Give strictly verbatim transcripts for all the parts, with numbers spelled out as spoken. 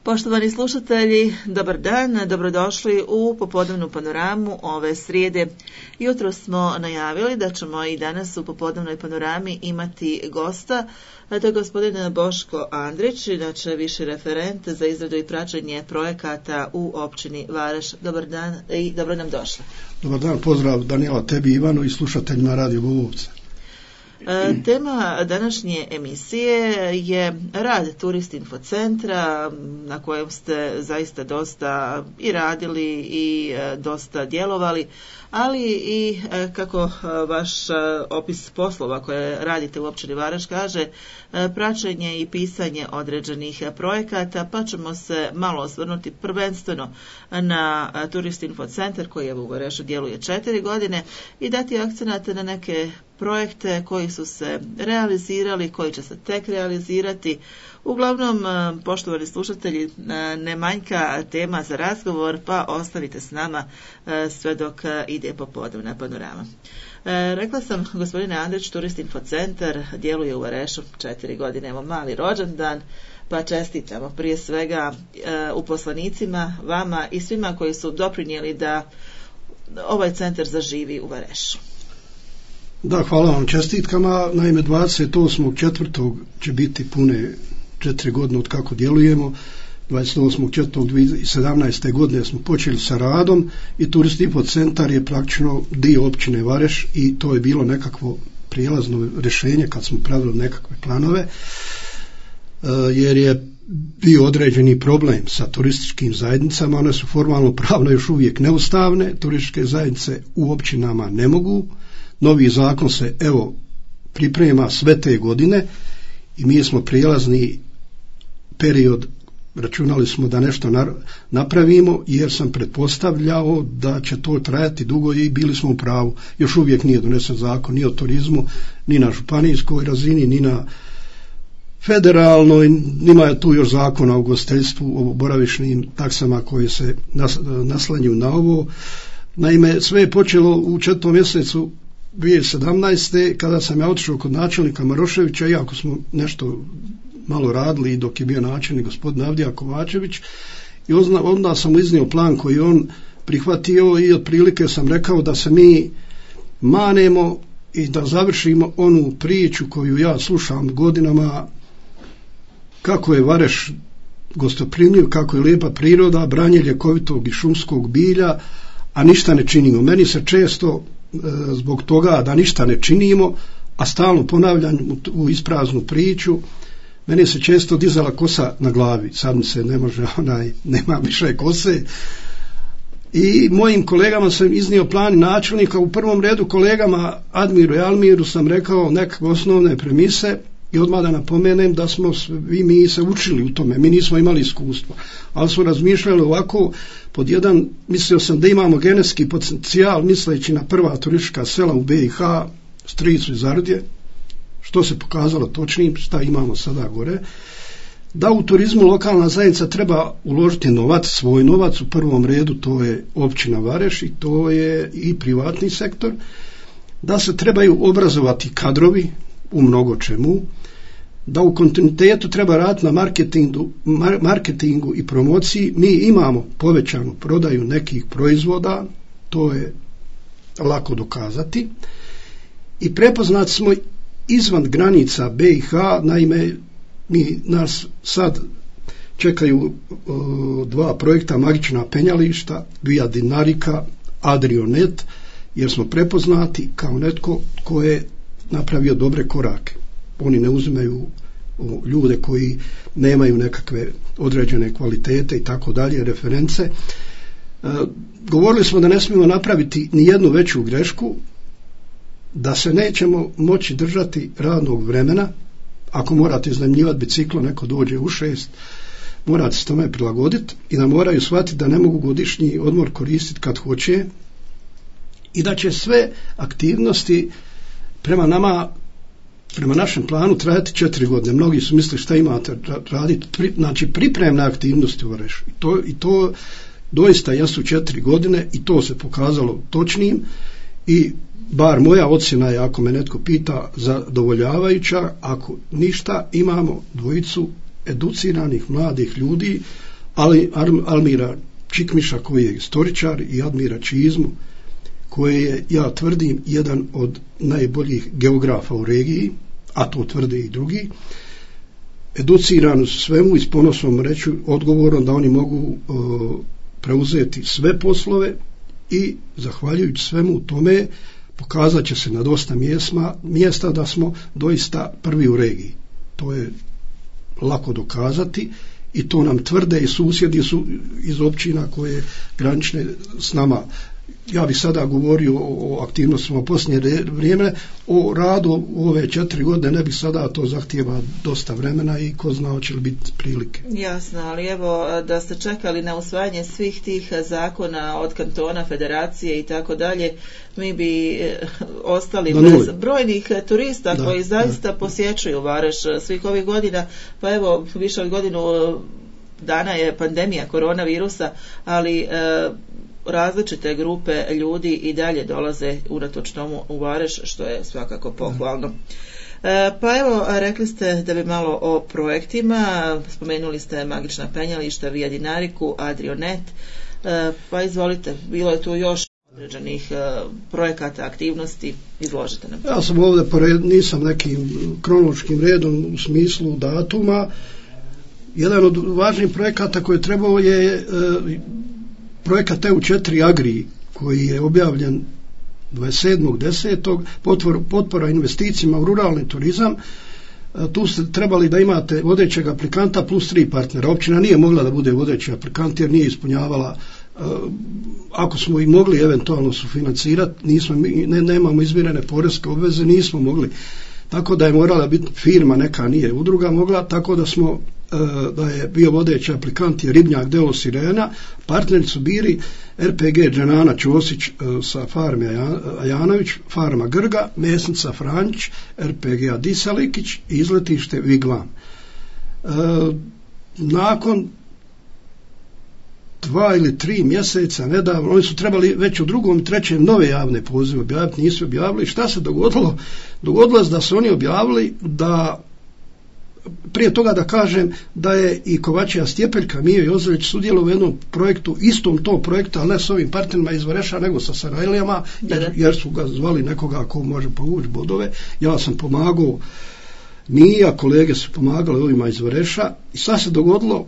Poštovani slušatelji, dobar dan, dobrodošli u popodnevnu panoramu ove srijede. Jutro smo najavili da ćemo i danas u popodnevnoj panorami imati gosta, a to je gospodin Boško Andrić, inače viši referent za izradu i praćenje projekata u općini Vareš. Dobar dan i dobro nam došli. Dobar dan, pozdrav Danijela, tebi Ivanu i slušateljima Radio Bubovca. Tema današnje emisije je rad Turist Info Centra, na kojem ste zaista dosta i radili i dosta djelovali, ali i kako vaš opis poslova koje radite u općini Vareš kaže, praćenje i pisanje određenih projekata, pa ćemo se malo osvrnuti prvenstveno na Turist Info Centar koji je u Varešu djeluje četiri godine i dati akcenat na neke projekte koji su se realizirali, koji će se tek realizirati. Uglavnom, poštovani slušatelji, ne manjka tema za razgovor, pa ostavite s nama sve dok ide popodnevna panorama. Rekla sam, gospodine Andrić, Turist Info Centar djeluje u Varešu četiri godine, evo mali rođendan, pa čestitamo prije svega uposlenicima, vama i svima koji su doprinijeli da ovaj centar zaživi u Varešu. Da, hvala vam čestitkama. Naime, dvadeset osmog četvrtog će biti pune četiri godine od kako djelujemo. dvadeset osmog četvrtog dvije tisuće sedamnaeste. godine smo počeli sa radom i Turist Info Centar je praktično dio općine Vareš i to je bilo nekakvo prijelazno rješenje kad smo pravili nekakve planove, jer je bio određeni problem sa turističkim zajednicama. One su formalno pravno još uvijek neustavne, turističke zajednice u općinama ne mogu. Novi zakon se evo priprema sve te godine i mi smo prijelazni period, računali smo da nešto napravimo jer sam pretpostavljao da će to trajati dugo i bili smo u pravu. Još uvijek nije donesen zakon ni o turizmu, ni na županijskoj razini, ni na federalnoj, nima tu još zakona o ugostiteljstvu, o boravišnim taksama koje se naslanjuju na ovo. Naime, sve je počelo u četvrtom mjesecu dvije tisuće sedamnaeste. kada sam ja otišao kod načelnika Maroševića, iako smo nešto malo radili dok je bio načelnik gospodin Avdija Kovačević, i onda sam mu iznio plan koji on prihvatio i otprilike sam rekao da se mi manemo i da završimo onu priču koju ja slušam godinama, kako je Vareš gostoprimljiv, kako je lijepa priroda, branje ljekovitog i šumskog bilja, a ništa ne činimo. Meni se često zbog toga da ništa ne činimo, a stalno ponavljam u ispraznu priču, meni se često dizala kosa na glavi. Sad mi se ne može, onaj, nema više kose. I mojim kolegama sam iznio plan načelnika, u prvom redu kolegama Admiru i Almiru sam rekao nekakve osnovne premise i odmah da napomenem da smo svi mi se učili u tome, mi nismo imali iskustva, ali smo razmišljali ovako, pod jedan, mislio sam da imamo genetski potencijal, misleći na prva turistička sela u B i H, Stricu i Zardje, što se pokazalo točnim, šta imamo sada gore, da u turizmu lokalna zajednica treba uložiti novac, svoj novac, u prvom redu to je općina Vareš i to je i privatni sektor, da se trebaju obrazovati kadrovi u mnogo čemu, da u kontinuitetu treba raditi na marketingu, mar, marketingu i promociji. Mi imamo povećanu prodaju nekih proizvoda, to je lako dokazati, i prepoznati smo izvan granica B i H. Naime, mi nas sad čekaju o, dva projekta Magična penjališta, Via Dinarika, Adrionet, jer smo prepoznati kao netko ko je napravio dobre korake. Oni ne uzimaju ljude koji nemaju nekakve određene kvalitete i tako dalje, reference. E, govorili smo da ne smijemo napraviti ni jednu veću grešku, da se nećemo moći držati radnog vremena. Ako morate iznajmljivati biciklo, neko dođe u šest, morate se tome prilagoditi i da moraju shvatiti da ne mogu godišnji odmor koristiti kad hoće i da će sve aktivnosti prema nama, prema našem planu trajati četiri godine. Mnogi su mislili šta imate raditi, pri, znači pripremne aktivnosti u Varešu. I to, i to doista jesu četiri godine i to se pokazalo točnim i bar moja ocjena je, ako me netko pita, zadovoljavajuća. Ako ništa, imamo dvojicu educiranih mladih ljudi, Ali Almira Čikmiša koji je istoričar i Admira Čizmu koji je, ja tvrdim, jedan od najboljih geografa u regiji, a to tvrde i drugi, educirani su svemu i s ponosom reću odgovorom da oni mogu uh, preuzeti sve poslove i zahvaljujući svemu tome pokazat će se na dosta mjesma, mjesta da smo doista prvi u regiji. To je lako dokazati i to nam tvrde i susjedi su iz općina koje granične s nama. Ja bih sada govorio o aktivnostima u posljednje vrijeme, o radu u ove četiri godine ne bih sada, to zahtijeva dosta vremena i ko zna hoće li biti prilike. Jasno, ali evo da ste čekali na usvajanje svih tih zakona od kantona, federacije i tako dalje, mi bi ostali bez brojnih turista da, koji zaista da. posjećuju Vareš svih ovih godina, pa evo više od godinu dana je pandemija koronavirusa, ali e, različite grupe ljudi i dalje dolaze unatoč tomu u Vareš, što je svakako pohvalno. E, pa evo, rekli ste da bi malo o projektima, spomenuli ste Magična penjališta, Via Dinariku, Adrionet, e, pa izvolite, bilo je tu još određenih e, projekata, aktivnosti, izložite nam. Ja sam ovdje, pored, nisam nekim kronološkim redom u smislu datuma, jedan od važnijih projekata koje trebao je e, projekat E U četiri Agri koji je objavljen dvadeset sedmog desetog potpora investicijama u ruralni turizam. Tu ste trebali da imate vodećeg aplikanta plus tri partnera. Općina nije mogla da bude vodeći aplikant jer nije ispunjavala, ako smo i mogli eventualno sufinancirati, nismo, ne, nemamo izmirene poreske obveze, nismo mogli. Tako da je morala biti firma, neka nije udruga mogla, tako da smo da je bio vodeći aplikant je Ribnjak Deo Sirena, partneri su bili R P G Dženana Ćosić sa farme Ajanović, farma Grga, mesnica Franč, R P G Disalikić i izletište Vigvan. E, nakon dva ili tri mjeseca nedavno, oni su trebali već u drugom i trećem nove javne pozive objaviti, nisu objavili. Šta se dogodilo? Dogodilo se da su oni objavili da, prije toga da kažem da je i Kovačija Stjepeljka, Mijo Jozović sudjelovao u jednom projektu, istom tom projektu, ali ne s ovim partnerima iz Vareša, nego sa Sarajlijama, jer, jer su ga zvali nekoga ko može povući bodove. Ja sam pomagao, Mija, kolege su pomagali ovima iz Vareša i sad se dogodilo,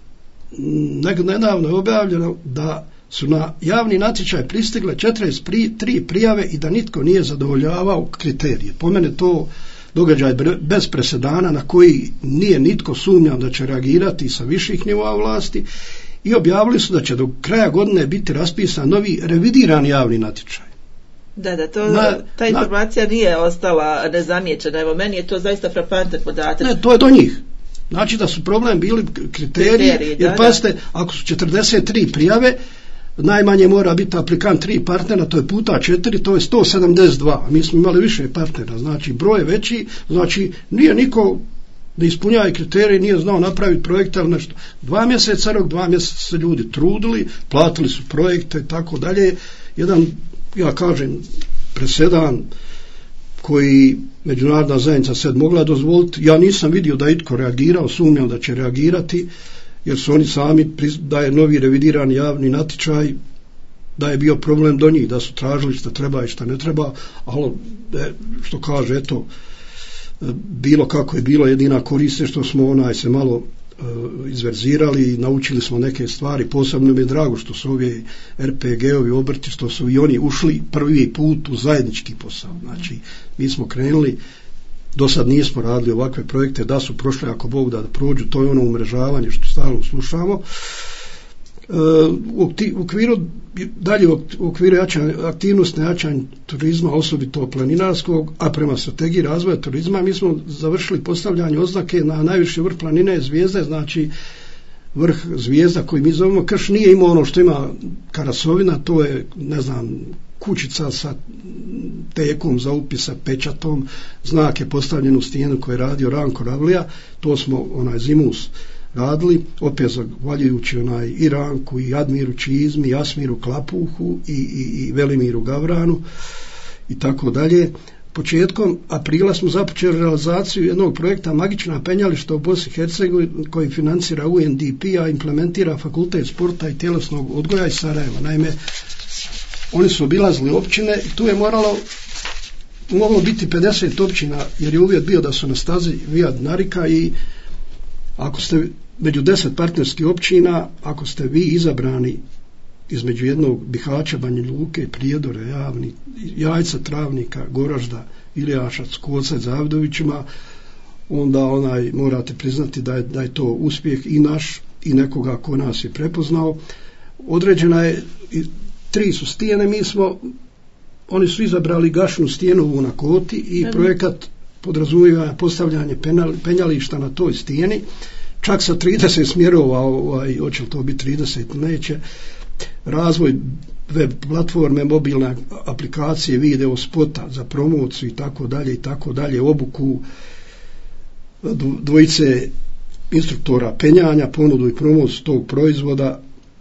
nedavno je objavljeno da su na javni natječaj pristigle četrdeset tri prijave i da nitko nije zadovoljavao kriterije. Po mene to događaj bez presedana na koji nije nitko sumnjao da će reagirati sa viših nivoa vlasti i objavili su da će do kraja godine biti raspisan novi revidiran javni natječaj. Da, da, to, na, ta informacija na, nije ostala nezamijećena. Evo, meni je to zaista frapantan podatak. Ne, to je do njih. Znači da su problem bili kriteriji, kriteriji jer pazite, ako su četrdeset tri prijave, najmanje mora biti aplikant tri partnera, to je puta četiri, to je sto sedamdeset dva. Mi smo imali više partnera, znači broj je veći, znači nije niko da ispunjava kriterije, nije znao napraviti projekte ili nešto. Dva mjeseca rok, dva mjeseca se ljudi trudili, platili su projekte i tako dalje. Jedan, ja kažem, presedan koji međunarodna zajednica sad mogla dozvoliti. Ja nisam vidio da itko reagirao, sumnjam da će reagirati, jer su oni sami, da je novi revidirani javni natječaj, da je bio problem do njih, da su tražili što treba i što ne treba, ali što kaže, eto, bilo kako je bilo, jedina koriste što smo onaj se malo uh, izverzirali i naučili smo neke stvari. Posebno mi je drago što su ovi R P G-ovi obrti, što su i oni ušli prvi put u zajednički posao. Znači, mi smo krenuli, do sad nismo radili ovakve projekte, da su prošli ako Bog da, da prođu, to je ono umrežavanje što stalno slušamo. E, u okviru, dalje u okviru jačanja, aktivnosti na jačanju turizma, osobito planinarskog, a prema strategiji razvoja turizma, mi smo završili postavljanje oznake na najviši vrh planine Zvijezde, znači vrh Zvijezda koji mi zovemo Krš nije imao ono što ima Karasovina, to je, ne znam, kućica sa tekom za upis, sa pečatom, znak je postavljen u stijenu koji je radio Ranko Ravlija, to smo onaj Zimus radili, opet zahvaljujući onaj i Ranku, i Admiru Čizmi, i Asmiru Klapuhu, i, i, i Velimiru Gavranu, i tako dalje. početkom aprila smo započeli realizaciju jednog projekta Magična penjališta u Bosni i Hercegovini koji financira U N D P, a implementira Fakultet sporta i tjelesnog odgoja iz Sarajeva. Naime, oni su obilazili općine i tu je moralo moglo biti pedeset općina, jer je uvjet bio da su na stazi Via Dinarika i ako ste među deset partnerskih općina, ako ste vi izabrani između jednog Bihaća, Banja Luke, Prijedora, Javni, Jajca, Travnika, Goražda, Iljašac, Koca, Zavidovićima, onda onaj morate priznati da je, da je to uspjeh i naš i nekoga ko nas je prepoznao. Određena je, tri su stijene, mi smo, oni su izabrali gašnu stijenovu na Koti i mm-hmm. projekat podrazumijeva postavljanje penal, penjališta na toj stijeni, čak sa trideset smjerova, ovaj, hoće li to biti trideset, neće, razvoj web platforme, mobilne aplikacije, video spota za promociju i tako dalje i tako dalje, obuku dvojice instruktora penjanja, ponudu i promociju tog proizvoda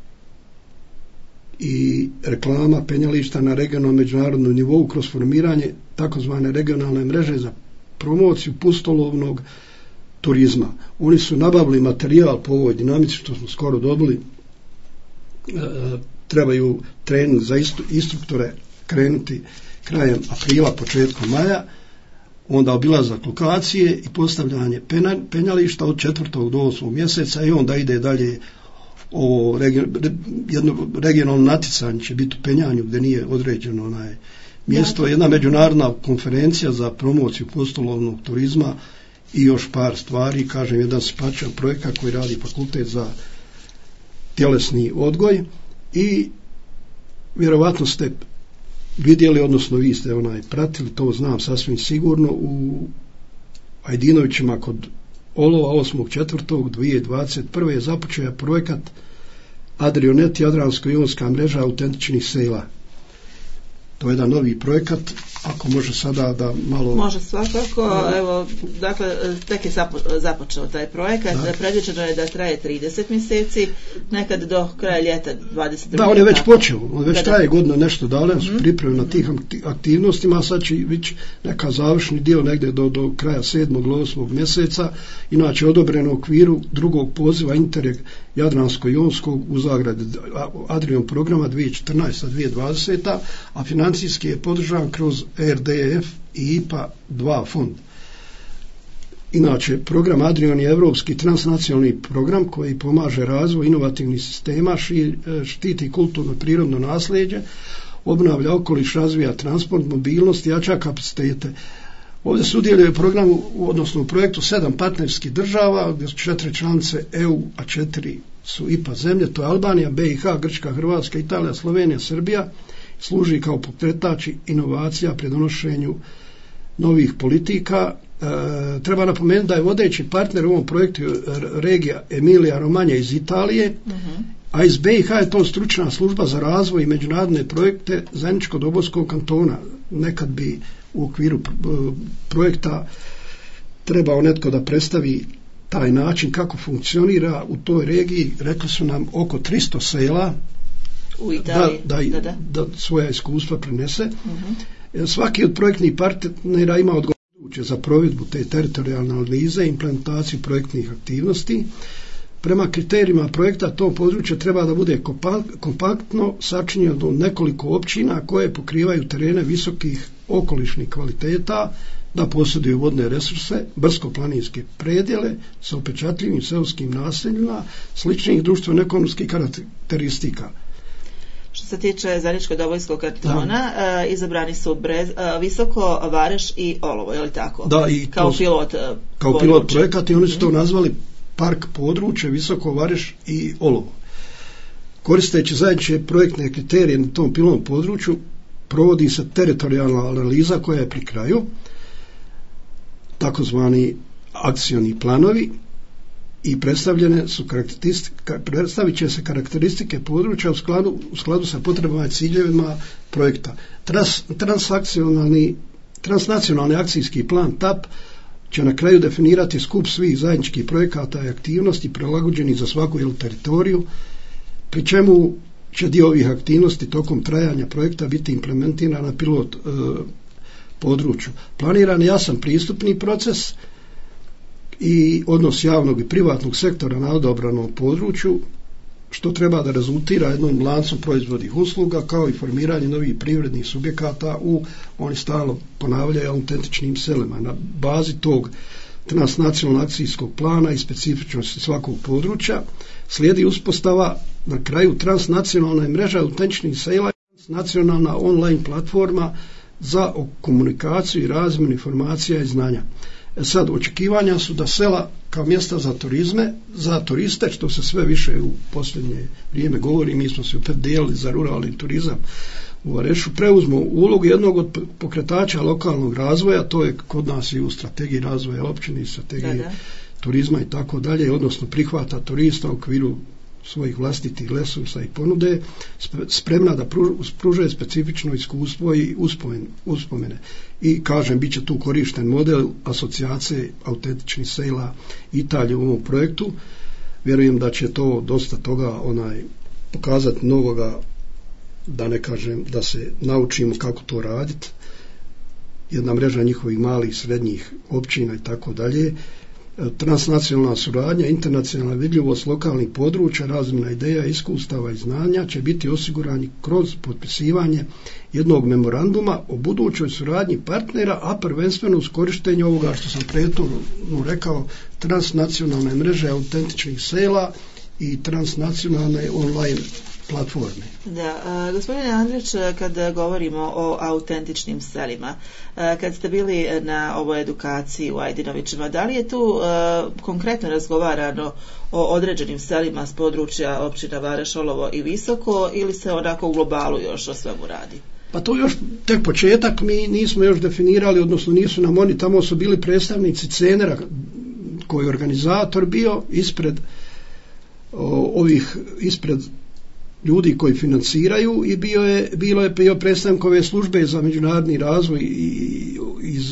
i reklama penjališta na regionalnom međunarodnom nivou kroz formiranje takozvane regionalne mreže za promociju pustolovnog turizma. Oni su nabavili materijal po ovoj dinamici što smo skoro dobili. E, trebaju trening za instruktore krenuti krajem aprila, početkom maja, onda obilazak lokacije i postavljanje pena, penjališta od četvrtog do osmog mjeseca i onda ide dalje ovo region, jedno regionalno natjecanje će biti u penjanju gdje nije određeno onaj mjesto, jedna međunarodna konferencija za promociju pustolovnog turizma i još par stvari, kažem jedan simpačan projekat koji radi Fakultet za tjelesni odgoj i vjerovatno ste vidjeli, odnosno vi ste onaj pratili, to znam sasvim sigurno, u Ajdinovićima kod Olova osmog četvrtog dvije tisuće dvadeset prve je započeo projekat Adrionet, Jadransko-jonska mreža autentičnih sela. To je jedan novi projekat, ako može sada da malo... Može svakako, evo, dakle, tek je zapo- započeo taj projekat, da. Predviđeno je da traje trideset mjeseci, nekad do kraja ljeta dvadeset. Da, on je već počeo, on već Kada... traje godina nešto dalje, on su mm-hmm. pripremljeni na tih aktivnostima, a sad će već neka završni dio negdje do, do kraja sedmog ili osmog mjeseca, inače odobreno u okviru drugog poziva Interreg Jadransko-jonskog u zagradi Adrion programa dvije tisuće četrnaesta do dvije tisuće dvadeseta, a financijski je podržan kroz R D F i I P A dva fond. Inače, program Adrion je evropski transnacionalni program koji pomaže razvoj inovativnih sistema, štiti kulturno prirodno nasljeđe, obnavlja okoliš, razvija transport, mobilnost i jača kapacitete. Ovdje sudjeluje programu, odnosno u projektu sedam partnerskih država, gdje su četiri članice E U, a četiri su I P A zemlje, to je Albanija, B i H, Grčka, Hrvatska, Italija, Slovenija, Srbija, služi kao pokretač inovacija pri donošenju novih politika. E, treba napomenuti da je vodeći partner u ovom projektu regija Emilija Romanja iz Italije, uh-huh. a iz B i H je to stručna služba za razvoj i međunarodne projekte Zeničko-Dobojskog kantona. Nekad bi u okviru projekta trebao netko da predstavi taj način kako funkcionira u toj regiji. Rekli su nam oko tristo sela u Italiji, da, da, da, da. da svoja iskustva prenese. Uh-huh. Svaki od projektnih partnera ima odgovarajuće za provedbu te teritorijalne analize i implementaciju projektnih aktivnosti. Prema kriterijima projekta to područje treba da bude kompaktno sačinjeno do nekoliko općina koje pokrivaju terene visokih okolišnih kvaliteta, da posjeduju vodne resurse, brdsko-planinske predjele sa upečatljivim seoskim naseljima, sličnih društveno-ekonomskih karakteristika. Što se tiče Zeničko-Dobojskog kantona, uh, izabrani su Brez, uh, Visoko, Vareš i Olovo, je li tako? Da, i kao to, pilot uh, kao područje. Pilot projekat i oni su to nazvali park područje Visoko, Vareš i Olovo. Koristeći zajedničke projektne kriterije na tom pilotnom području provodi se teritorijalna analiza koja je pri kraju, takozvani akcioni planovi, i predstavljene su karakteristike, predstavit će se karakteristike područja u skladu, u skladu sa potrebama i ciljevima projekta. Trans, transakcionalni, transnacionalni akcijski plan T A P će na kraju definirati skup svih zajedničkih projekata i aktivnosti prilagođenih za svaku ili teritoriju, pri čemu će dio ovih aktivnosti tokom trajanja projekta biti implementirana pilot e, području. Planiran je jasan pristupni proces i odnos javnog i privatnog sektora na odabranom području, što treba da rezultira jednom lancu proizvodnih usluga, kao i formiranje novih privrednih subjekata u, oni stalno ponavljaju, autentičnim selima. Na bazi tog transnacionalnog akcijskog plana i specifičnosti svakog područja slijedi uspostava na kraju transnacionalne mreže autentičnih sela, nacionalna online platforma za komunikaciju i razmjenu informacija i znanja. E sad, očekivanja su da sela kao mjesta za turizme, za turiste, što se sve više u posljednje vrijeme govori, mi smo se opredijelili za ruralni turizam u Varešu, preuzmu ulogu jednog od pokretača lokalnog razvoja, to je kod nas i u strategiji razvoja općine i strategiji da, da. turizma i tako dalje, odnosno prihvata turista u okviru svojih vlastitih resursa i ponude, spremna da pružuje specifično iskustvo i uspomene. I kažem, bit će tu korišten model asocijacije autentičnih sela Italije u ovom projektu. Vjerujem da će to dosta toga onaj pokazati novoga, da ne kažem da se naučimo kako to raditi. Jedna mreža njihovih malih, srednjih općina i tako dalje. Transnacionalna suradnja, internacionalna vidljivost lokalnih područja, razmjena ideja, iskustava i znanja će biti osigurani kroz potpisivanje jednog memoranduma o budućoj suradnji partnera, a prvenstveno uz korištenje ovoga što sam prethodno rekao, transnacionalne mreže autentičnih sela i transnacionalne online platforme. Da, a, gospodine Andrić, kad govorimo o autentičnim selima, a, kad ste bili na ovoj edukaciji u Ajdinovićima, da li je tu a, konkretno razgovarano o određenim selima s područja općina Vareš, Olovo i Visoko, ili se onako u globalu još o svemu radi? Pa to još tek početak, mi nismo još definirali, odnosno nisu nam oni, tamo su bili predstavnici Cenera koji je organizator bio ispred o, ovih, ispred ljudi koji financiraju i bio je, bilo je bio predstavnik ove službe za međunarodni razvoj iz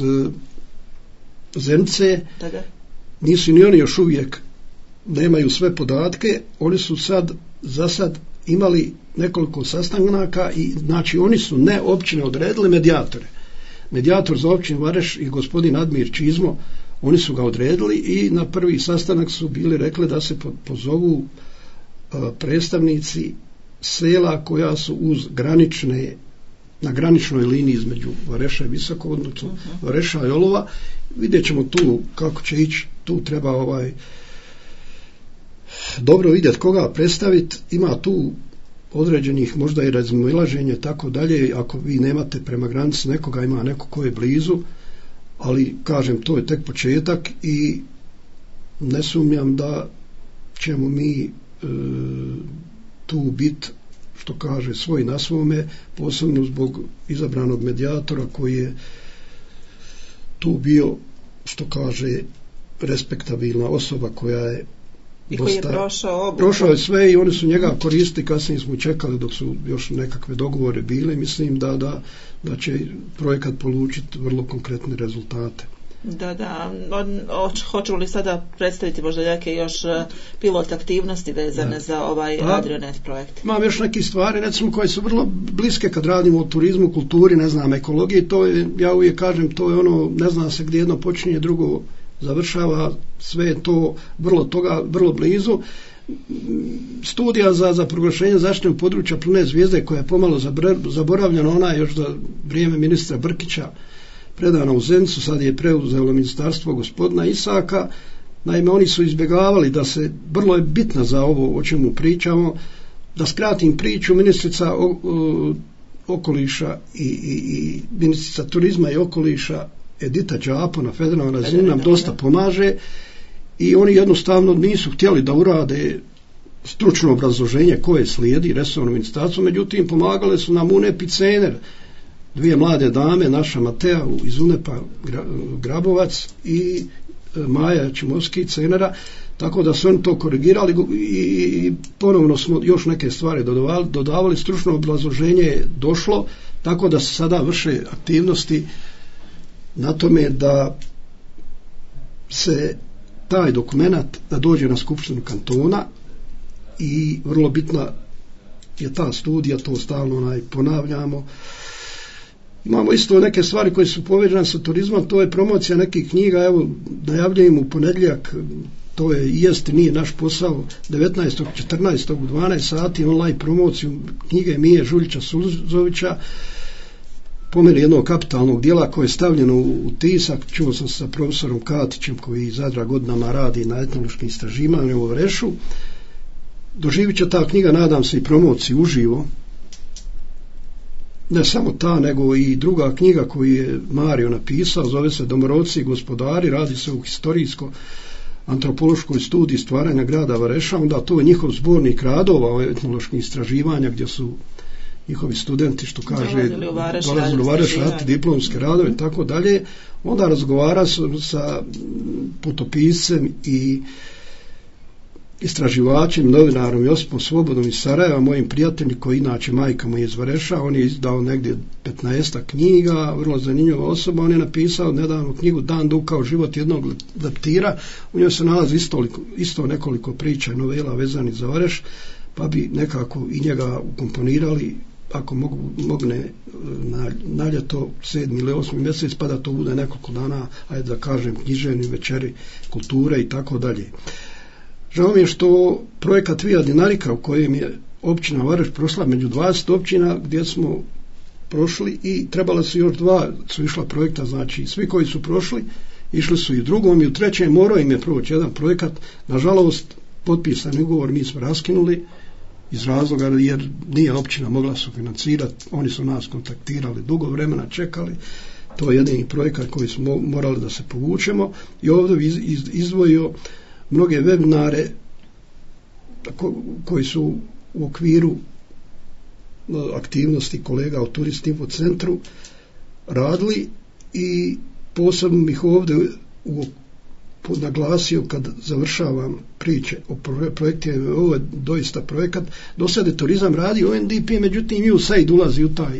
Zenice. Nisu ni oni još uvijek, nemaju sve podatke, oni su sad, za sad imali nekoliko sastanaka i znači oni su ne općine odredili medijatore. Medijator za općinu Vareš i gospodin Admir Čizmo, oni su ga odredili i na prvi sastanak su bili rekli da se pozovu predstavnici sela koja su uz granične, na graničnoj liniji između Vareša i Visoko, odnosno uh-huh. Vareša i Olova. Vidjet ćemo tu kako će ići, tu treba ovaj dobro vidjeti koga predstaviti, ima tu određenih možda i razilaženja tako dalje, ako vi nemate prema granici nekoga, ima neko ko je blizu, ali kažem, to je tek početak i ne sumnjam da ćemo mi e, tu biti, što kaže, svoj na svome, posebno zbog izabranog medijatora koji je tu bio, što kaže, respektabilna osoba koja je i koji je prošao obuku. Prošao je sve i oni su njega koristili, kasnije smo čekali dok su još nekakve dogovore bile. Mislim da, da, da će projekat polučiti vrlo konkretne rezultate. Da, da. Hoćemo li sada predstaviti možda neke još pilot aktivnosti vezane da. za ovaj pa, Adrionet projekt? Imam još neke stvari, recimo, koje su vrlo bliske kad radimo o turizmu, kulturi, ne znam, ekologiji. To je, ja uvijek kažem, to je ono, ne zna se gdje jedno počinje, drugo završava, sve je to vrlo toga, vrlo blizu. Studija za, za proglašenje zaštićenog područja Plune zvijezde, koja je pomalo zaboravljena, ona je još za vrijeme ministra Brkića predana u Zenicu, sad je preuzelo ministarstvo gospodina Isaka. Naime, oni su izbjegavali da se, vrlo je bitno za ovo o čemu pričamo, da skratim priču, ministrica o, o, okoliša i, i, i ministrica turizma i okoliša Edita Đapo na federalnoj razini nam dosta pomaže i oni jednostavno nisu htjeli da urade stručno obrazloženje koje slijedi resorno ministarstvo, međutim pomagale su nam U N E P i Cener, dvije mlade dame, naša Matea iz U N E P-a Grabovac i Maja Čimovski Cenera, tako da su oni to korigirali i ponovno smo još neke stvari dodavali, dodavali, stručno obrazloženje je došlo, tako da se sada vrše aktivnosti na tome da se taj dokumenat da dođe na skupštinu kantona i vrlo bitna je ta studija, to stalno onaj ponavljamo, Imamo isto neke stvari koje su povezane sa turizmom, to je promocija nekih knjiga, evo najavljujem u ponedjeljak, to je i jest nije naš posao, devetnaestog četrnaestog u dvanaest sati online promociju knjige Mije Žuljića Suzovića, po meni jednog kapitalnog dijela koje je stavljeno u tisak. Čuo sam sa profesorom Katićem koji Zadra godinama radi na etnološkim istraživanjima u Varešu. Doživit će ta knjiga, nadam se, i promociju uživo. Ne samo ta, nego i druga knjiga koju je Mario napisao, zove se Domorodci i gospodari, radi se o historijsko antropološkoj studiji stvaranja grada Vareša, onda to je njihov zbornik radova o etnološkim istraživanja gdje su njihovi studenti, što kaže, dolazili u Vareš raditi diplomske radove i tako dalje. Onda razgovara sa putopiscem i istraživačem, novinarom Josipom Svobodom iz Sarajeva, mojim prijateljem koji inače majka mu je iz Vareša. On je izdao negdje petnaestak knjiga, vrlo zanimljiva osoba. On je napisao nedavno knjigu Dan Dukao život jednog leptira. U njoj se nalazi isto, isto nekoliko priča i novela vezanih za Vareš, pa bi nekako i njega ukomponirali, ako mogu, mogne na, na ljeto sedmi ili osmi mjesec, pa da to bude nekoliko dana, ajde da kažem, književni večeri, kulture i tako dalje. Žao mi je što projekat Via Dinarika u kojem je općina Vareš prošla među dvadeset općina gdje smo prošli i trebala su još dva, su išla projekta, znači svi koji su prošli išli su i u drugom i u trećem, morao im je proći jedan projekat. Nažalost, potpisan ugovor mi smo raskinuli iz razloga jer nije općina mogla sufinancirati, oni su nas kontaktirali, dugo vremena čekali, to je jedini projekat koji smo morali da se povučemo i ovdje iz, iz, izdvojio mnoge webinare ko, koji su u okviru aktivnosti kolega u Turist Info centru radili i posebno bih ovdje u naglasio kad završavam priče o projektima, ovo je doista projekat. Do sada je turizam radi U N D P, međutim i U S A I D ulazi u taj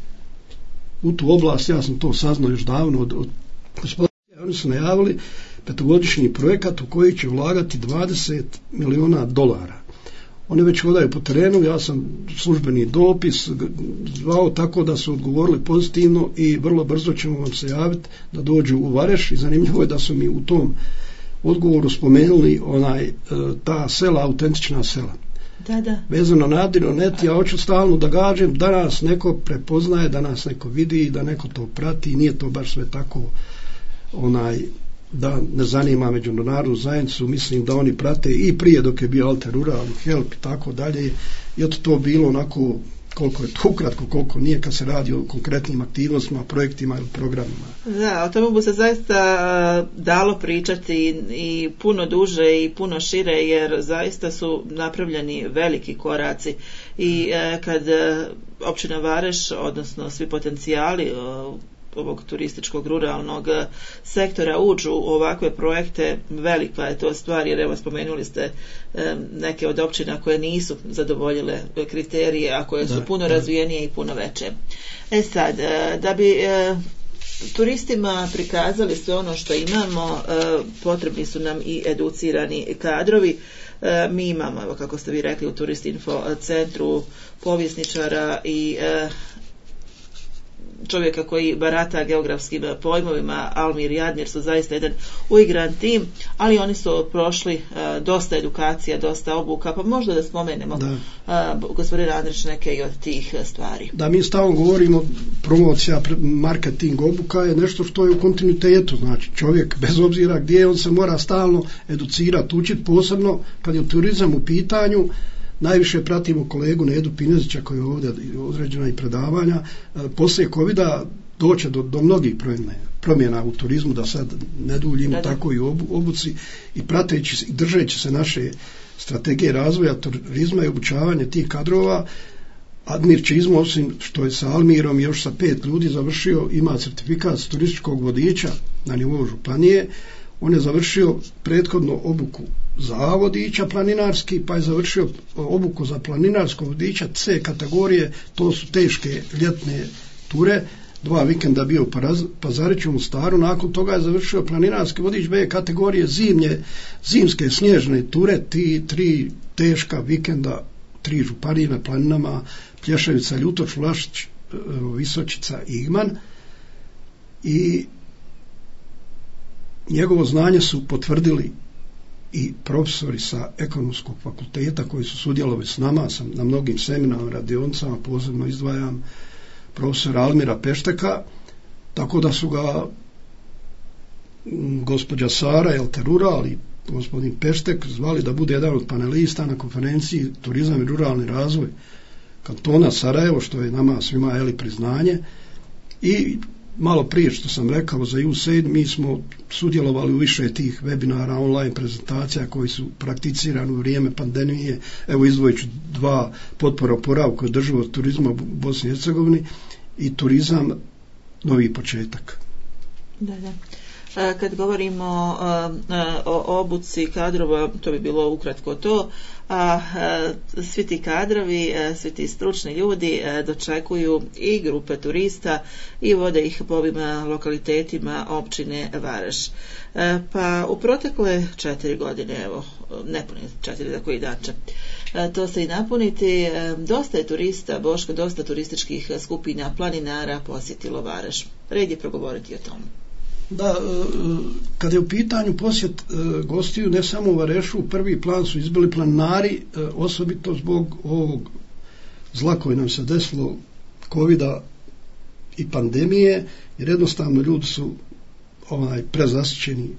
u tu oblast, ja sam to saznao još davno od, od gospodina, oni su najavili petogodišnji projekat u koji će ulagati dvadeset miliona dolara. Oni već hodaju po terenu, ja sam službeni dopis zvao tako da su odgovorili pozitivno i vrlo brzo ćemo vam se javiti da dođu u Vareš i zanimljivo je da su mi u tom odgovoru spomenuli onaj, ta sela, autentična sela. Da, da. Vezano na Adironet, ja hoću stalno da gađem da nas neko prepoznaje, da nas neko vidi, da neko to prati, nije to baš sve tako onaj da ne zanima međunarodnu zajednicu, mislim da oni prate i prije dok je bio Alter Ruralni Help i tako dalje, i od to bilo onako koliko je to ukratko, koliko nije kad se radi o konkretnim aktivnostima, projektima ili programima. Da, o tome bi se zaista dalo pričati i puno duže i puno šire, jer zaista su napravljeni veliki koraci i kad općina Vareš, odnosno svi potencijali ovog turističkog ruralnog sektora uđu u ovakve projekte, velika je to stvar, jer evo spomenuli ste neke od općina koje nisu zadovoljile kriterije, a koje su da, puno da. razvijenije i puno veće. E sad, da bi turistima prikazali sve ono što imamo, potrebni su nam i educirani kadrovi. Mi imamo, evo kako ste vi rekli, u Turist Info centru povjesničara i čovjeka koji barata geografskim pojmovima. Almir i Admir su zaista jedan uigran tim, ali oni su prošli uh, dosta edukacija, dosta obuka, pa možda da spomenemo da. Uh, gospodin Andrić neke i od tih stvari. Da, mi stalno govorimo, promocija, marketing, obuka je nešto što je u kontinuitetu, znači čovjek bez obzira gdje on se mora stalno educirati, učiti, posebno kad je turizam u pitanju. Najviše pratimo kolegu Nedu Pinezića koji je ovdje određena i predavanja. Poslije covida doće do, do mnogih promjena u turizmu, da sad ne duljimo, da, da. tako i u obuci, i prateći i držeći se naše strategije razvoja turizma i obučavanja tih kadrova. Admir će izmo, osim što je sa Almirom još sa pet ljudi završio, ima certifikat turističkog vodiča na nivou županije. On je završio prethodno obuku za vodiča planinarski, pa je završio obuku za planinarskog vodiča C kategorije, to su teške ljetne ture, dva vikenda bio u Pazariću, u Staru, nakon toga je završio planinarski vodič B kategorije zimnje, zimske snježne ture, ti tri teška vikenda, tri županije na planinama, Plješevica, Ljutoč, Vlašić Visočica Igman, i njegovo znanje su potvrdili i profesori sa ekonomskog fakulteta koji su sudjelovali s nama sam na mnogim seminarima, radionicama, posebno izdvajam profesora Almira Pešteka, tako da su ga gospođa Sara Elterura, ali gospodin Peštek zvali da bude jedan od panelista na konferenciji Turizam i ruralni razvoj kantona Sarajevo, što je nama svima jeli priznanje. I malo prije što sam rekao za U S A I D, mi smo sudjelovali u više tih webinara, online prezentacija koji su prakticirani u vrijeme pandemije. Evo izdvojit ću dva: potpora oporavku i održivost turizma u Bosni i Hercegovini i turizam novi početak. Da, da. Kad govorimo o obuci kadrova, to bi bilo ukratko to, a svi ti kadrovi, svi ti stručni ljudi dočekuju i grupe turista i vode ih po ovim lokalitetima općine Varaš. Pa u protekle četiri godine, evo, nepune četiri za koji dan će to se i napuniti, dosta je turista, Boško, dosta turističkih skupina planinara posjetilo Varaš. Red je progovoriti o tomu. Da, kad je u pitanju posjet gostiju, ne samo u Varešu, prvi plan su izbili planinari, osobito zbog ovog zla koji nam se desilo, covida i pandemije, jer jednostavno ljudi su ovaj, prezasićeni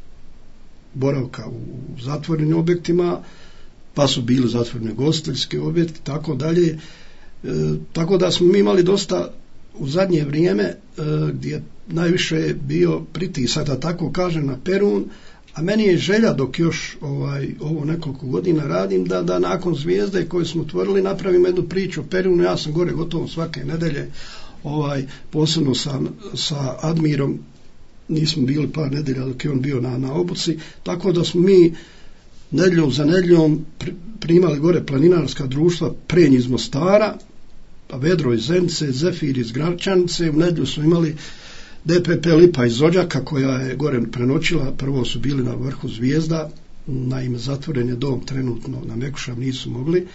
boravka u zatvorenim objektima, pa su bili zatvoreni gostiteljski objekti, tako dalje. E, tako da smo mi imali dosta u zadnje vrijeme e, gdje najviše je bio pritisak, da tako kažem, na Perun, a meni je želja, dok još ovaj, ovo nekoliko godina radim, da, da nakon Zvijezde koje smo otvorili napravimo jednu priču o Perunu. Ja sam gore gotovo svake nedelje, ovaj, posebno sa, sa Admirom, nismo bili par nedelja dok je on bio na, na obuci, tako da smo mi nedjeljom za nedjeljom primali gore planinarska društva Prenj iz Mostara, pa Vedro iz Zenice, Zefir iz Gračanice. U nedjelju smo imali D P P Lipa iz Odžaka koja je gore prenoćila. Prvo su bili na vrhu Zvijezda, naime zatvoren je dom trenutno na Mekušav, nisu mogli,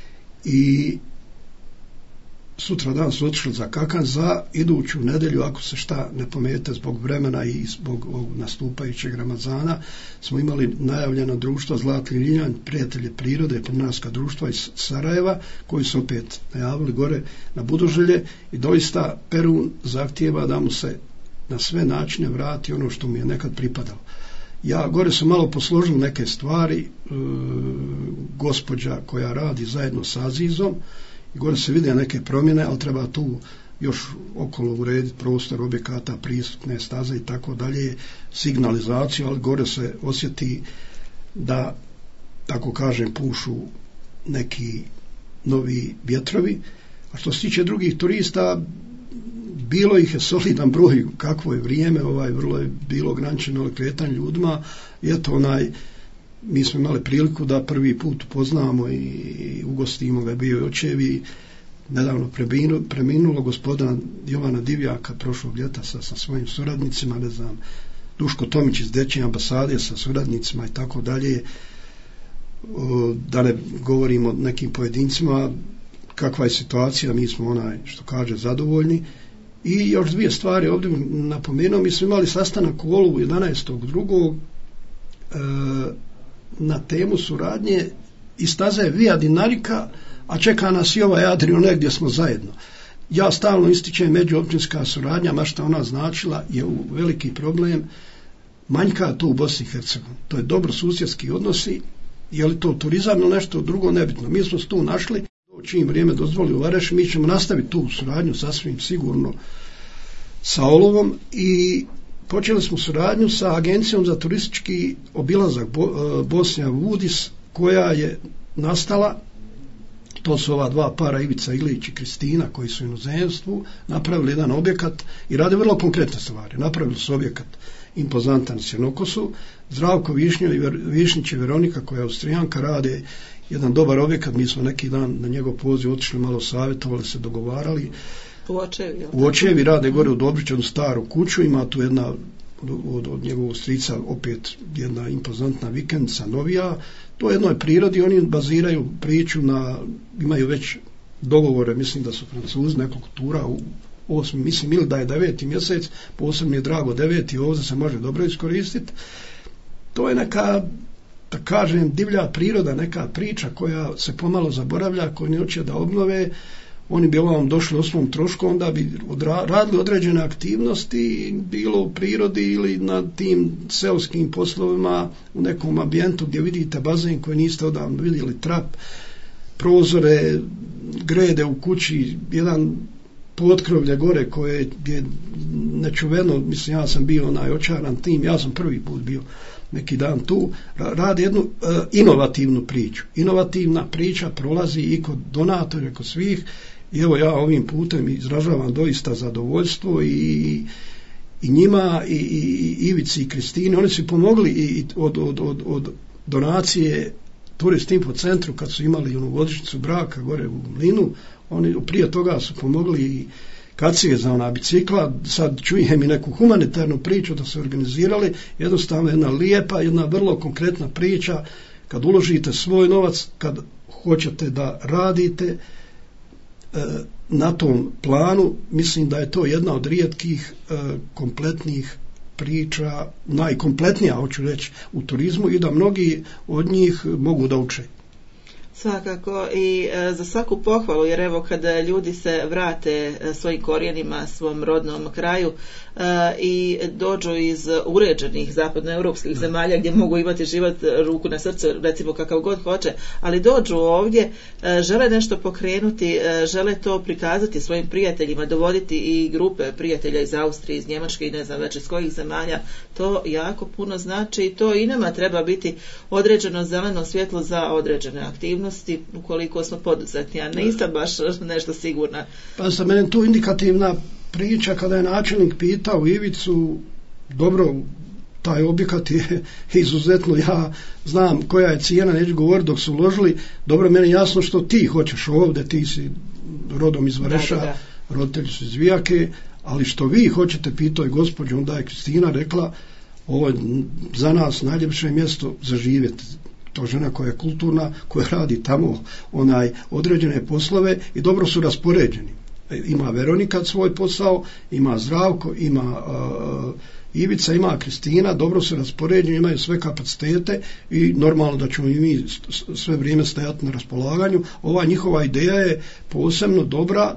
i sutra dan su otišli za Kakan. Za iduću nedjelju, ako se šta ne pomete zbog vremena i zbog ovog nastupajućeg Ramazana, smo imali najavljeno društvo Zlatni Liljan, prijatelje prirode, planinarska društva iz Sarajeva, koji su opet najavili gore na Budoželje, i doista Perun zahtijeva da mu se na sve načine vrati ono što mu je nekad pripadalo. Ja gore sam malo posložil neke stvari, e, gospođa koja radi zajedno sa Azizom, i gore se vide neke promjene, ali treba tu još okolo urediti prostor objekata, pristupne staze i tako dalje, signalizaciju, ali gore se osjeti da, tako kažem, pušu neki novi vjetrovi. A što se tiče drugih turista, bilo ih je solidan broj, kakvo je vrijeme, ovaj, vrlo je bilo ograničeno kretanje ljudima, i eto onaj, mi smo imali priliku da prvi put upoznamo i ugostimo ga, bio je očevi nedavno preminulo, preminulo gospodina Jovana Divjaka prošlog ljeta sa, sa svojim suradnicima, ne znam, Duško Tomić iz Dečje ambasade sa suradnicima i tako dalje. Da ne govorimo o nekim pojedincima, kakva je situacija, mi smo onaj, što kaže, zadovoljni. I još dvije stvari ovdje napomenuo, mi smo imali sastanak u Olovu jedanaestog drugog e, na temu suradnje i staza je Via Dinarika, a čeka nas i ovaj Adrio negdje smo zajedno. Ja stalno ističem međuopćinska suradnja, ma šta ona značila, je u veliki problem, manjka to u Bosni i Hercegovini. To je dobro susjedski odnosi, je li to turizam ili nešto drugo, nebitno. Mi smo se tu našli, čim vrijeme dozvoli u Vareš, mi ćemo nastaviti tu suradnju sasvim sigurno sa Olovom, i počeli smo suradnju sa Agencijom za turistički obilazak Bo, Bosnija Vudis, koja je nastala, to su ova dva para, Ivica Ilić i Kristina, koji su u inozemstvu, napravili jedan objekat i rade vrlo konkretne stvari. Napravili su objekat impozantan Sjenokosu, Zdravko Višnjo i Višnjić i Veronika, koja je Austrijanka, rade jedan dobar objekat. Mi smo neki dan na njegov poziv otišli, malo savjetovali se, dogovarali. U Očevi. U Očevi rade gore u Dobriću, jednu staru kuću, ima tu jedna od, od njegovog strica opet jedna impozantna vikendica novija. To je jednoj prirodi, oni baziraju priču na, imaju već dogovore, mislim da su Francuzi nekoliko tura u osmi, mislim ili da je deveti mjesec, posebno je drago deveti, ovdje se može dobro iskoristiti. To je neka, da kažem, divlja priroda, neka priča koja se pomalo zaboravlja, koji ne hoće da obnove. Oni bi ovom došli o svom trošku, onda bi odra- radili određene aktivnosti, bilo u prirodi ili na tim seoskim poslovima, u nekom ambijentu gdje vidite bazen koji niste odavno vidjeli, trap, prozore, grede u kući, jedan potkrovlje gore koje je nečuveno, mislim ja sam bio onaj očaran tim, ja sam prvi put bio neki dan tu, radi jednu uh, inovativnu priču. Inovativna priča prolazi i kod donatora, kod svih, i evo ja ovim putem izražavam doista zadovoljstvo i, i njima i, i, i Ivici i Kristini, oni su pomogli i od, od, od, od donacije Turist Info centru kad su imali onu godišnjicu braka gore u Mlinu, oni prije toga su pomogli i kacige za ona bicikla, sad čujem i neku humanitarnu priču da su organizirali, jednostavno jedna lijepa, jedna vrlo konkretna priča, kad uložite svoj novac, kad hoćete da radite e, na tom planu, mislim da je to jedna od rijetkih e, kompletnih priča, najkompletnija, hoću reći, u turizmu i da mnogi od njih mogu da uče. Svakako i e, za svaku pohvalu, jer evo kada ljudi se vrate e, svojim korijenima, svom rodnom kraju e, i dođu iz uređenih zapadnoeuropskih zemalja gdje mogu imati život ruku na srce, recimo kakav god hoće, ali dođu ovdje, e, žele nešto pokrenuti, e, žele to prikazati svojim prijateljima, dovoditi i grupe prijatelja iz Austrije, iz Njemačke i ne znam već iz kojih zemalja, to jako puno znači i to i nama treba biti određeno zeleno svjetlo za određene aktivnosti ukoliko smo poduzetni, a nisam baš nešto sigurna. Pa za mene tu indikativna priča kada je načelnik pitao Ivicu, dobro, taj objekat je izuzetno, ja znam koja je cijena, neću govoriti dok su uložili, dobro, meni jasno što ti hoćeš ovdje, ti si rodom iz Vareša, da, da, da. Roditelji su iz Vijake, ali što vi hoćete, pitao je gospođu, onda je Kristina rekla, ovo je za nas najljepše mjesto za živjeti. To žena koja je kulturna, koja radi tamo onaj određene poslove i dobro su raspoređeni. Ima Veronika svoj posao, ima Zdravko, ima uh, Ivica, ima Kristina, dobro su raspoređeni, imaju sve kapacitete i normalno da ćemo i mi sve vrijeme stajati na raspolaganju. Ova njihova ideja je posebno dobra,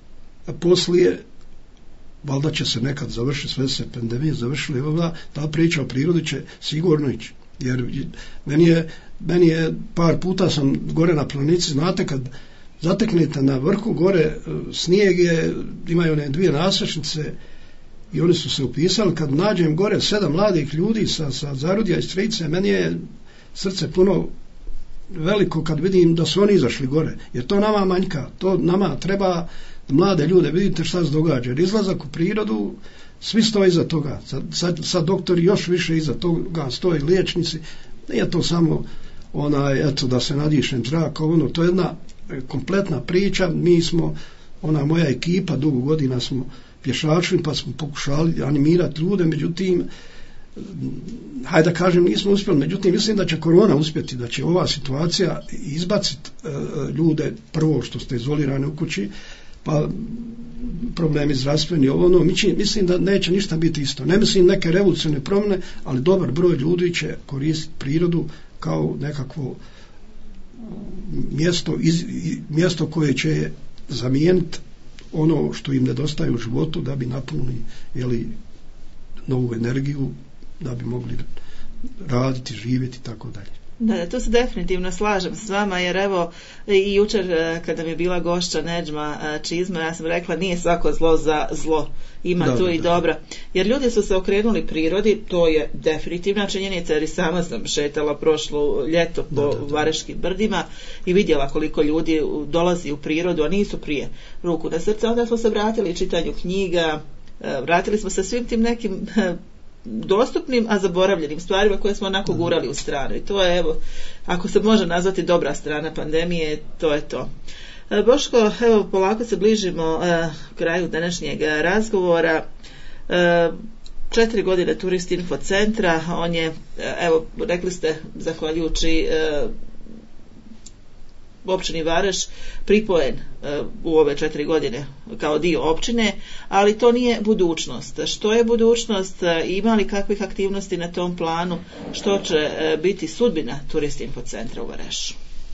poslije valjda će se nekad završiti, sve se pandemije završili, ovdje, ta priča o prirodi će sigurno ići. Jer meni je, meni je par puta sam gore na planici, znate kad zateknete na vrhu gore snijeg je, imaju one dvije nasrečnice i oni su se upisali, kad nađem gore sedam mladih ljudi sa, sa Zarudija i Strice, meni je srce puno veliko kad vidim da su oni izašli gore, jer to nama manjka, to nama treba mlade ljude, vidite šta se događa, jer izlazak u prirodu, svi stoji iza toga, sad, sad, sad doktori još više iza toga stoji, liječnici, nije to samo onaj, eto da se nadišem zraka, ono, to je jedna kompletna priča, mi smo, ona moja ekipa, dugo godina smo pješačili, pa smo pokušali animirati ljude, međutim, hajde da kažem, nismo uspjeli, međutim, mislim da će korona uspjeti, da će ova situacija izbaciti uh, ljude, prvo što ste izolirani u kući, pa problemi zdravstveni, ovo ono, mislim da neće ništa biti isto. Ne mislim neke revolucionne promjene, ali dobar broj ljudi će koristiti prirodu kao nekakvo mjesto, iz, mjesto koje će zamijeniti ono što im nedostaje u životu da bi napunili jeli, novu energiju, da bi mogli raditi, živjeti i tako dalje. Da, tu se definitivno slažem s vama, jer evo i jučer kada mi je bila gošća Nedžma Čizma, ja sam rekla nije svako zlo za zlo, ima da, tu da, i dobra, jer ljudi su se okrenuli prirodi, to je definitivna činjenica, jer i sama sam šetala prošlo ljeto po da, da, da. Vareškim brdima i vidjela koliko ljudi dolazi u prirodu, a nisu prije ruku na srce, onda smo se vratili čitanju knjiga, vratili smo se svim tim nekim dostupnim, a zaboravljenim stvarima koje smo onako gurali u stranu. I to je, evo, ako se može nazvati dobra strana pandemije, to je to. Boško, evo, polako se bližimo eh, kraju današnjeg razgovora. Eh, četiri godine Turist Info centra, on je, evo, rekli ste, zahvaljujući eh, općini Vareš pripojen u ove četiri godine kao dio općine, ali to nije budućnost. Što je budućnost? Ima li kakvih aktivnosti na tom planu? Što će biti sudbina Turist Info centra u Varešu?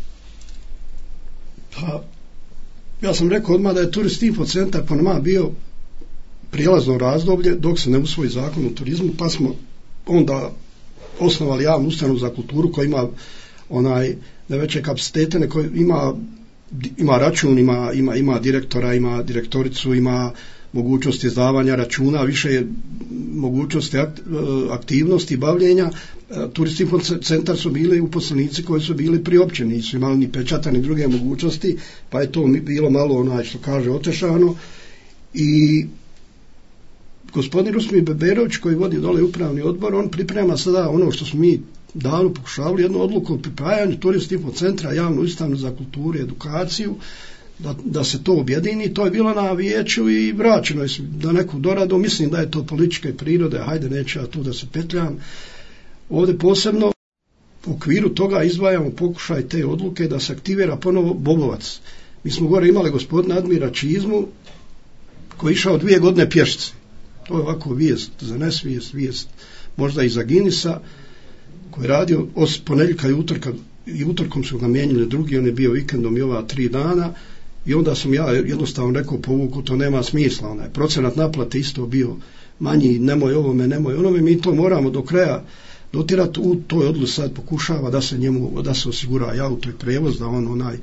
Pa, ja sam rekao odmah da je Turist Info centar po nama bio prijelazno razdoblje dok se ne usvoji zakon o turizmu, pa smo onda osnovali javnu ustanovu za kulturu koja ima onaj najveće kapacitete, koji ima, ima račun, ima, ima, ima direktora, ima direktoricu, ima mogućnosti izdavanja računa, više mogućnosti aktivnosti bavljenja. Turist Info centar su bili uposlenici koji su bili priopćeni, nisu imali ni pečata ni druge mogućnosti, pa je to bilo malo onaj što kaže otešano. I gospodin Rusmir Beberović koji vodi dole upravni odbor, on priprema sada ono što smo mi davno pokušavali, jednu odluku o pripajanju Turist Info centra javnu ustanovu za kulturu i edukaciju, da, da se to objedini. To je bilo na vijeću i vraćeno je da neku doradu. Mislim da je to političke prirode, hajde neću ja tu da se petljam. Ovdje posebno u okviru toga izdvajamo pokušaj te odluke da se aktivira ponovo Bobovac. Mi smo gore imali gospodina Admira Čizmu koji je išao dvije godine pješice. To je ovako vijest za nesvijest, vijest možda i za Ginisa, koji je radio os ponedjeljka i utorka, i utorkom su ga mijenjali drugi, on je bio vikendom i ova tri dana, i onda sam ja jednostavno rekao povuku, to nema smisla, onaj procenat naplate isto bio manji, nemoj ovome, nemoj onome, mi to moramo do kraja dotirati. U toj odluci sad pokušava da se njemu, da se osigura i auto i prevoz, da on onaj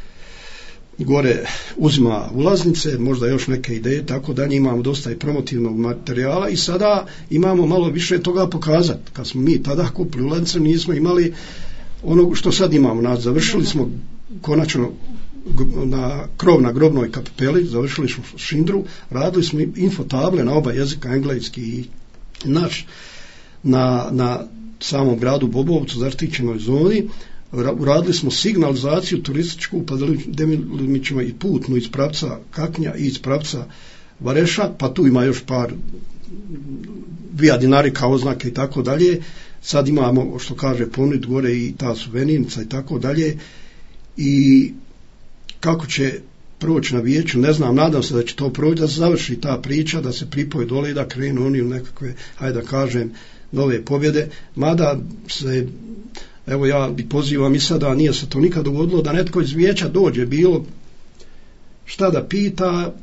gore uzima ulaznice, možda još neke ideje, tako da imamo dosta i promotivnog materijala i sada imamo malo više toga pokazati. Kad smo mi tada kupili ulaznice, nismo imali ono što sad imamo. Nas završili smo konačno na krov na grobnoj kapeli, završili smo šindru, radili smo infotable na oba jezika, engleski i naš, na, na samom gradu Bobovcu, zaštićenoj zoni. Uradili smo signalizaciju turističku, pa mi ćemo i putnu iz pravca Kaknja i iz pravca Vareša, pa tu ima još par Via Dinarika oznake i tako dalje. Sad imamo, što kaže, ponud gore i ta suvenirnica i tako dalje. I kako će proći na vijeću, ne znam, nadam se da će to proći, da se završi ta priča, da se pripoje dole i da krenu oni u nekakve, hajde da kažem, nove pobjede, mada se, evo ja bi pozivam i sada, nije se to nikad dogodilo da netko iz vijeća dođe bilo šta da pita,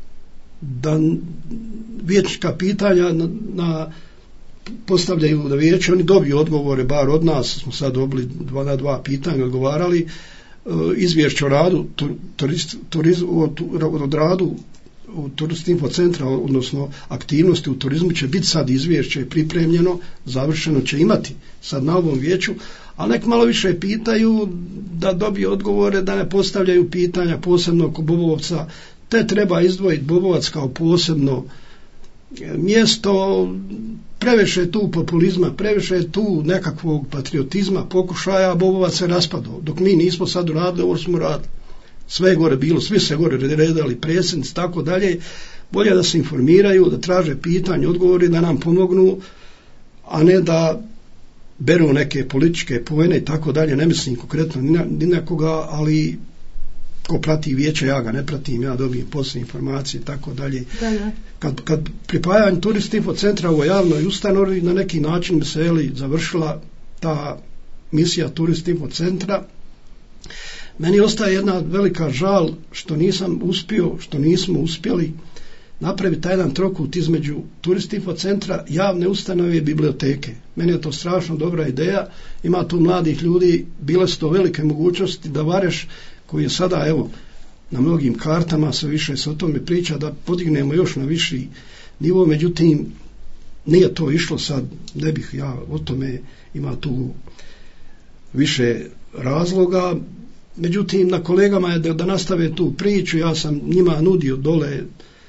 da vijećnika pitanja na, na postavljaju na vijeće, oni dobiju odgovore, bar od nas smo sad dobili dva na dva pitanja, odgovarali. Izvješće o radu turist, turiz, od radu u Turist Info centra, odnosno aktivnosti u turizmu će biti sad izvješće pripremljeno, završeno će imati sad na ovom vijeću, ali nek malo više pitaju, da dobiju odgovore, da ne postavljaju pitanja posebno oko Bobovca, te treba izdvojiti Bobovac kao posebno mjesto. Previše je tu populizma, previše je tu nekakvog patriotizma, pokušaja, Bobovac se raspadao, dok mi nismo sad uradili, ovo smo radili. Sve je gore bilo, svi se gore redali, predsjednici, tako dalje. Bolje da se informiraju, da traže pitanje, odgovori, da nam pomognu, a ne da beru neke političke poene i tako dalje. Ne mislim konkretno ni, na, ni na koga, ali ko prati vijeće, ja ga ne pratim, ja dobijem poslije informacije i tako dalje. Kad, kad pripajanje Turist Info centra u javnoj ustanovi, na neki način se je završila ta misija Turist Info centra. Meni ostaje jedna velika žal što nisam uspio, što nismo uspjeli napraviti taj jedan trokut između Turist Info centra, javne ustanove i biblioteke. Meni je to strašno dobra ideja, ima tu mladih ljudi, bile su to velike mogućnosti da Vareš, koji je sada evo na mnogim kartama, sve više se o tome priča, da podignemo još na viši nivo, međutim nije to išlo sad, ne bih ja o tome, ima tu više razloga. Međutim, na kolegama je da, da nastave tu priču, ja sam njima nudio dole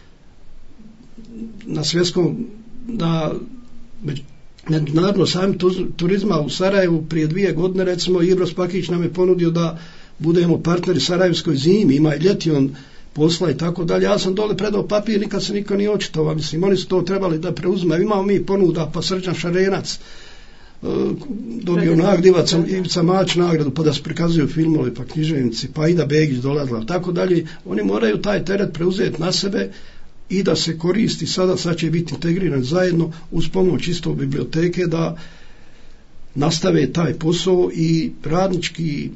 na svjetskom, na međunarodnom sajmu turizma u Sarajevu prije dvije godine, recimo, Ibro Spakić nam je ponudio da budemo partneri Sarajevskoj zimi, ima i ljeti on posla i tako dalje. Ja sam dole predao papir, nikad se niko nije očitovao, mislim, oni su to trebali da preuzme. Imamo mi ponuda, pa Srđan Šarenac, dobio nagradu, Ivica Mać nagradu, pa da se prikazuju filmovi, pa književnici, pa Ida Begić dolazila, tako dalje. Oni moraju taj teret preuzeti na sebe i da se koristi sada, sad će biti integriran zajedno uz pomoć isto biblioteke da nastave taj posao i radnički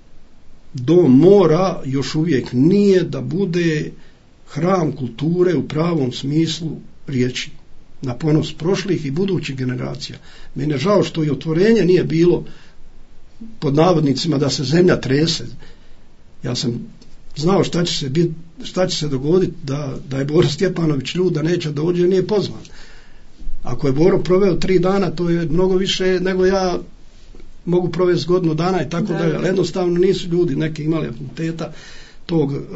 dom mora, još uvijek nije, da bude hram kulture u pravom smislu riječi, na ponos prošlih i budućih generacija. Meni je žao što i otvorenje nije bilo pod navodnicima da se zemlja trese. Ja sam znao šta će se, bit, šta će se dogoditi, da, da je Boro Stjepanović ljud, da neće dođe, nije pozvan. Ako je Boro proveo tri dana, to je mnogo više nego ja mogu provesti godinu dana i tako dalje, ali jednostavno nisu ljudi neki imali afiniteta tog, e,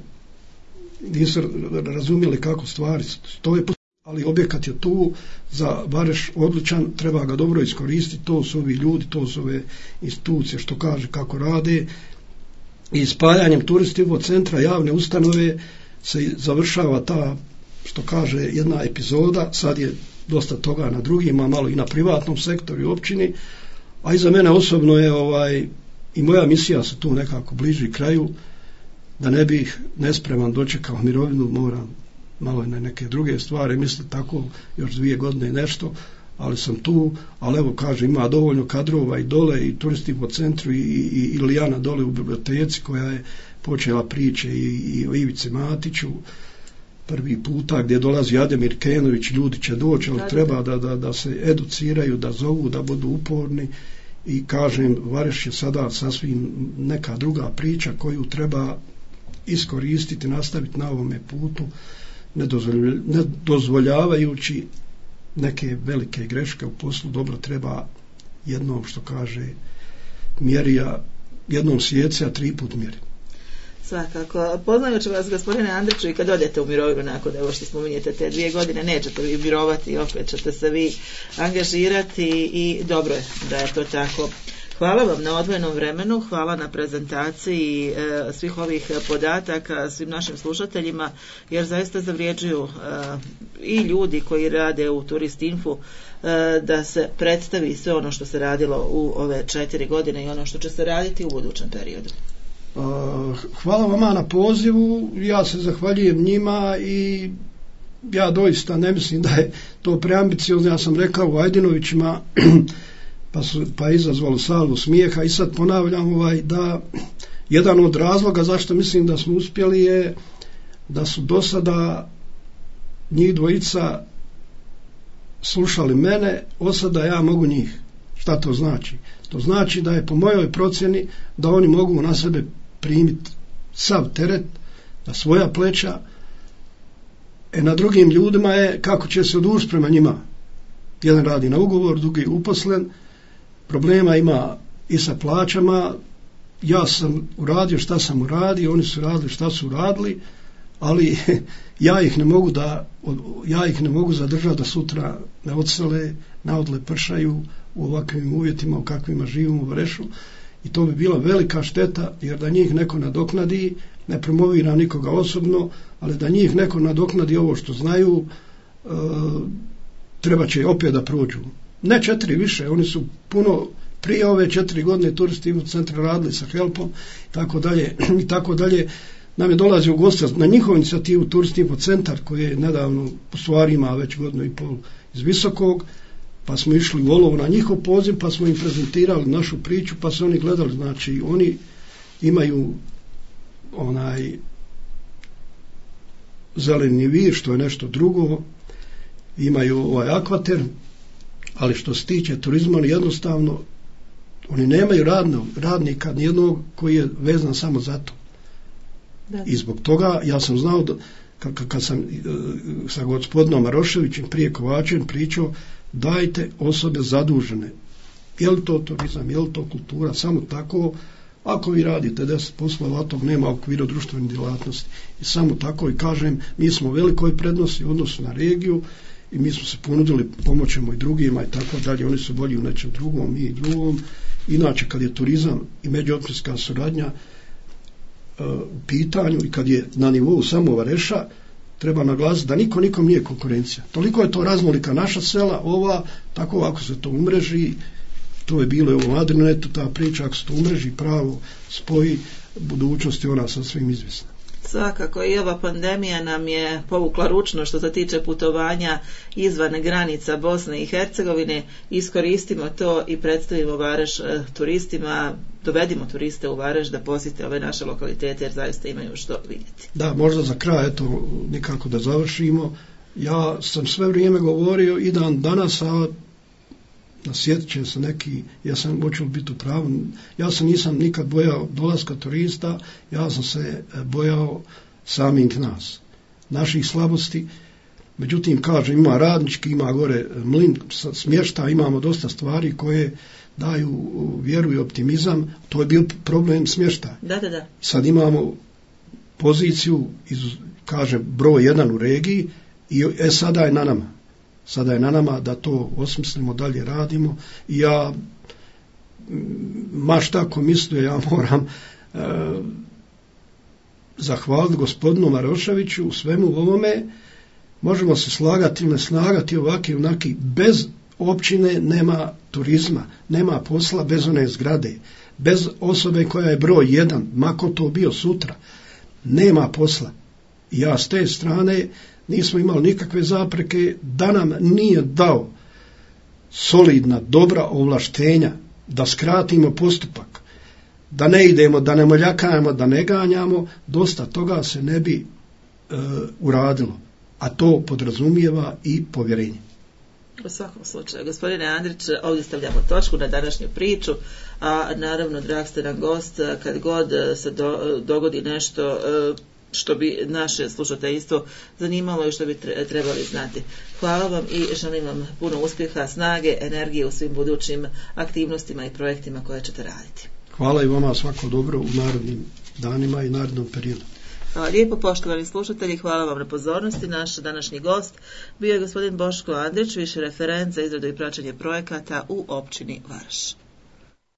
nisu razumjeli kako stvari stoje, ali objekat je tu za Vareš odličan, treba ga dobro iskoristiti, to su ovi ljudi, to su ove institucije što kaže kako rade, i spajanjem turističkog centra javne ustanove se završava ta, što kaže, jedna epizoda. Sad je dosta toga na drugima, malo i na privatnom sektoru i općini, a i za mene osobno je ovaj, i moja misija su tu nekako bliži kraju, da ne bih nespreman dočekao mirovinu, moram malo i na neke druge stvari, mislim tako još dvije godine i nešto, ali sam tu, ali evo kaže, ima dovoljno kadrova i dole i turisti po centru i, i, i Ilijana dole u biblioteci koja je počela priče i, i o Ivici Matiću prvi puta gdje dolazi Ademir Kenović, ljudi će doći, ali treba da, da, da se educiraju, da zovu, da budu uporni, i kažem, Vareš je sada sasvim neka druga priča koju treba iskoristiti, nastaviti na ovome putu, ne dozvoljavajući neke velike greške u poslu. Dobro, treba jednom, što kaže mjerija, jednom sjeca, a tri put mjeri. Svakako. Poznajući vas, gospodine Andriću, i kad odete u mirovinu, nakon evo što spominjete te dvije godine, nećete vi mirovati, opet ćete se vi angažirati i dobro je da je to tako. Hvala vam na odvojenom vremenu, hvala na prezentaciji e, svih ovih podataka svim našim slušateljima, jer zaista zavrijeđuju e, i ljudi koji rade u Turistinfu e, da se predstavi sve ono što se radilo u ove četiri godine i ono što će se raditi u budućem periodu. Hvala vama na pozivu, ja se zahvaljujem njima i ja doista ne mislim da je to preambiciozno. Ja sam rekao u Ajdinovićima pa, su, pa je izazvalo salvu smijeha i sad ponavljam ovaj, da jedan od razloga zašto mislim da smo uspjeli je da su do sada njih dvojica slušali mene, od sada ja mogu njih. Šta to znači? To znači da je po mojoj procjeni da oni mogu na sebe primiti sav teret na svoja pleća, e na drugim ljudima je kako će se odužiti prema njima. Jedan radi na ugovor, drugi je uposlen, problema ima i sa plaćama. Ja sam uradio šta sam uradio, oni su radili šta su uradili, ali ja ih ne mogu da ja ih ne mogu zadržati da sutra ne odsele, naodle pršaju u ovakvim uvjetima u kakvima živimo u Varešu, i to bi bila velika šteta, jer da njih neko nadoknadi, ne promovira nikoga osobno, ali da njih neko nadoknadi ovo što znaju, e, treba će opet da prođu. Ne četiri više, oni su puno prije ove četiri godine Turistinfo centra radili sa Helpom i tako dalje i tako dalje. Nam je dolazio u gosta na njihovu inicijativu Turistinfo centar, koji je nedavno u stvari ima već godinu i pol iz Visokog, pa smo išli u Olovo na njihov poziv, pa smo im prezentirali našu priču, pa su oni gledali. Znači oni imaju onaj zeleni vir, što je nešto drugo, imaju ovaj akvater, ali što se tiče turizma, oni jednostavno oni nemaju radnog, radnika nijednog koji je vezan samo za to. Da. I zbog toga ja sam znao da kad, kad sam sa gospodinom Maroševićem prije Kovačem pričao, dajte osobe zadužene. Je li to turizam, je li to kultura, samo tako. Ako vi radite deset poslova, tog nema u okviru društvene djelatnosti. I samo tako, i kažem, mi smo u velikoj prednosti u odnosu na regiju i mi smo se ponudili, pomoćemo i drugima i tako dalje. Oni su bolji u nečem drugom, mi i drugom. Inače, kad je turizam i međuopćinska suradnja uh, u pitanju i kad je na nivou samo Vareša, treba naglasiti da niko nikom nije konkurencija. Toliko je to raznolika naša sela, ova, tako ako se to umreži to je bilo u Adrinetu, ta priča ako se to umreži pravo spoji, budućnosti ona sasvim izvisna. Svakako i ova pandemija nam je povukla ručno što se tiče putovanja izvan granica Bosne i Hercegovine. Iskoristimo to i predstavimo Vareš turistima, dovedimo turiste u Vareš da posjete ove naše lokalitete jer zaista imaju što vidjeti. Da, možda za kraj, eto, nikako da završimo. Ja sam sve vrijeme govorio i dan danas, a nasjetit će se neki, ja sam hoću biti u pravu, ja se nisam nikad bojao dolaska turista, ja sam se bojao samih nas, naših slabosti. Međutim, kažem, ima radnički, ima gore mlin, smješta, imamo dosta stvari koje daju vjeru i optimizam. To je bio problem smješta. Da, da, da. Sad imamo poziciju, iz, kažem, broj jedan u regiji i e, sada je na nama. Sada je na nama da to osmislimo, dalje radimo i ja ma šta ko mislio, ja moram e, zahvaliti gospodinu Maroševiću u svemu ovome. Možemo se slagati ili ne slagati, ovaki i onaki, bez općine nema turizma, nema posla bez one zgrade, bez osobe koja je broj jedan, mako to bio sutra, nema posla. Ja s te strane nismo imali nikakve zapreke, da nam nije dao solidna, dobra ovlaštenja da skratimo postupak, da ne idemo, da ne moljakajemo, da ne ganjamo, dosta toga se ne bi e, uradilo, a to podrazumijeva i povjerenje. U svakom slučaju, gospodine Andrić, ovdje stavljamo točku na današnju priču, a naravno, drag ste nam gost, kad god se do, dogodi nešto što bi naše slušateljstvo zanimalo i što bi trebali znati. Hvala vam i želim vam puno uspjeha, snage, energije u svim budućim aktivnostima i projektima koje ćete raditi. Hvala i vama, svako dobro u narodnim danima i narodnom periodu. Hvala lijepo, poštovani slušatelji, hvala vam na pozornosti. Naš današnji gost bio je gospodin Boško Andrić, viši referent za izradu i praćenje projekata u općini Vareš.